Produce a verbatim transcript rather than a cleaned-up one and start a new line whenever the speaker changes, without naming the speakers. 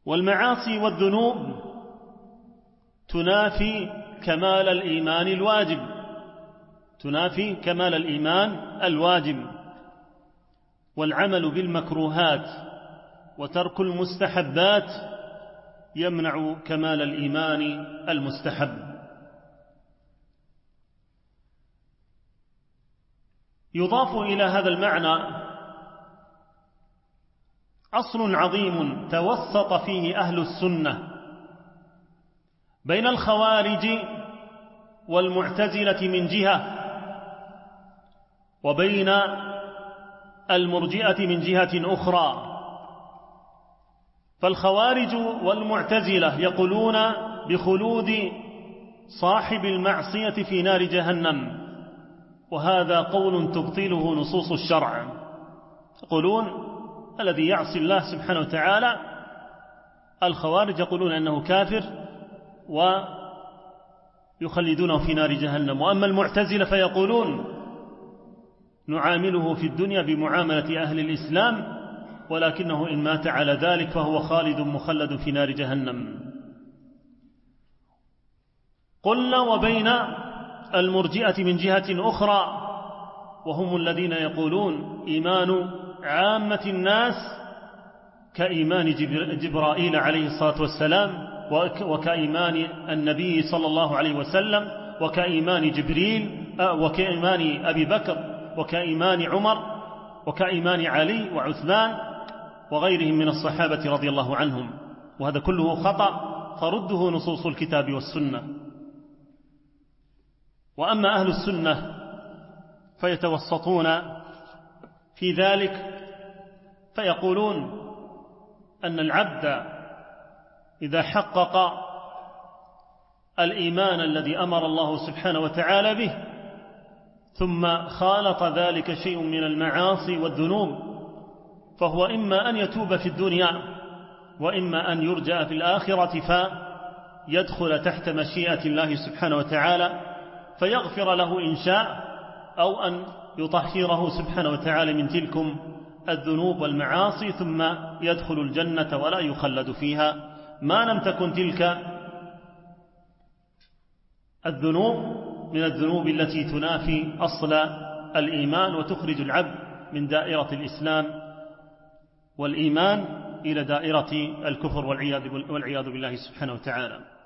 والمعاصي والذنوب تنافي كمال الإيمان الواجب تنافي كمال الإيمان الواجب والعمل بالمكروهات وترك المستحبات يمنع كمال الإيمان المستحب. يضاف إلى هذا المعنى أصل عظيم توسط فيه أهل السنة بين الخوارج والمعتزلة من جهة وبين المرجئة من جهة أخرى. فالخوارج والمعتزلة يقولون بخلود صاحب المعصية في نار جهنم، وهذا قول تبطله نصوص الشرع. يقولون الذي يعصي الله سبحانه وتعالى، الخوارج يقولون أنه كافر ويخلدونه في نار جهنم. وأما المعتزلة فيقولون نعامله في الدنيا بمعاملة أهل الإسلام، ولكنه إن مات على ذلك فهو خالد مخلد في نار جهنم. قلنا وبين المرجئة من جهة أخرى، وهم الذين يقولون إيمان عامة الناس كإيمان جبرائيل عليه الصلاة والسلام، وكإيمان النبي صلى الله عليه وسلم، وكإيمان جبريل، وكإيمان أبي بكر، وكإيمان عمر، وكإيمان علي وعثمان وغيرهم من الصحابة رضي الله عنهم. وهذا كله خطأ ترده نصوص الكتاب والسنة. وأما أهل السنة فيتوسطون في ذلك، فيقولون أن العبد إذا حقق الإيمان الذي أمر الله سبحانه وتعالى به ثم خالط ذلك شيء من المعاصي والذنوب، فهو إما أن يتوب في الدنيا وإما أن يرجع في الآخرة فيدخل تحت مشيئة الله سبحانه وتعالى فيغفر له إن شاء، أو أن يطهره سبحانه وتعالى من تلكم الذنوب والمعاصي ثم يدخل الجنة ولا يخلد فيها ما لم تكن تلك الذنوب من الذنوب التي تنافي أصل الإيمان وتخرج العبد من دائرة الإسلام والإيمان إلى دائرة الكفر والعياذ بالله سبحانه وتعالى.